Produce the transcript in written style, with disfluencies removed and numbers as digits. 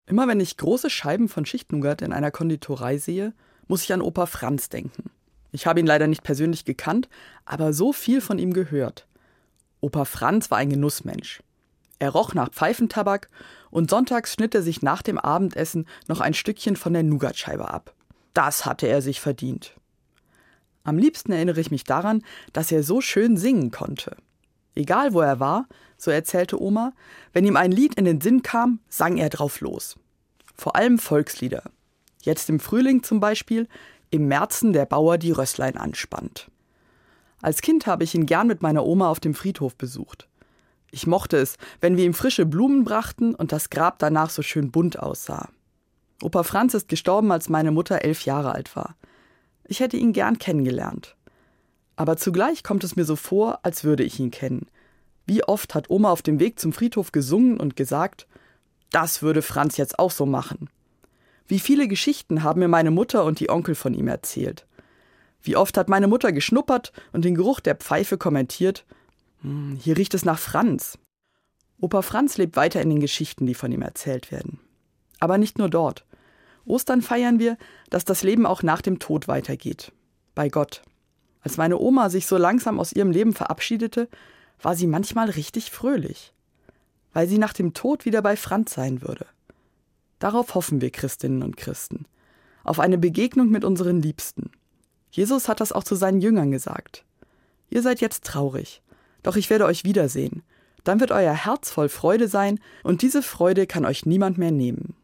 Immer wenn ich große Scheiben von Schichtnougat in einer Konditorei sehe, muss ich an Opa Franz denken. Ich habe ihn leider nicht persönlich gekannt, aber so viel von ihm gehört. Opa Franz war ein Genussmensch. Er roch nach Pfeifentabak und sonntags schnitt er sich nach dem Abendessen noch ein Stückchen von der Nougatscheibe ab. Das hatte er sich verdient. Am liebsten erinnere ich mich daran, dass er so schön singen konnte. Egal wo er war, so erzählte Oma, wenn ihm ein Lied in den Sinn kam, sang er drauf los. Vor allem Volkslieder. Jetzt im Frühling zum Beispiel, im Märzen der Bauer die Rösslein anspannt. Als Kind habe ich ihn gern mit meiner Oma auf dem Friedhof besucht. Ich mochte es, wenn wir ihm frische Blumen brachten und das Grab danach so schön bunt aussah. Opa Franz ist gestorben, als meine Mutter 11 Jahre alt war. Ich hätte ihn gern kennengelernt. Aber zugleich kommt es mir so vor, als würde ich ihn kennen. Wie oft hat Oma auf dem Weg zum Friedhof gesungen und gesagt, das würde Franz jetzt auch so machen. Wie viele Geschichten haben mir meine Mutter und die Onkel von ihm erzählt. Wie oft hat meine Mutter geschnuppert und den Geruch der Pfeife kommentiert, hier riecht es nach Franz. Opa Franz lebt weiter in den Geschichten, die von ihm erzählt werden. Aber nicht nur dort. Ostern feiern wir, dass das Leben auch nach dem Tod weitergeht. Bei Gott. Als meine Oma sich so langsam aus ihrem Leben verabschiedete, war sie manchmal richtig fröhlich. Weil sie nach dem Tod wieder bei Franz sein würde. Darauf hoffen wir Christinnen und Christen. Auf eine Begegnung mit unseren Liebsten. Jesus hat das auch zu seinen Jüngern gesagt. Ihr seid jetzt traurig, doch ich werde euch wiedersehen. Dann wird euer Herz voll Freude sein und diese Freude kann euch niemand mehr nehmen.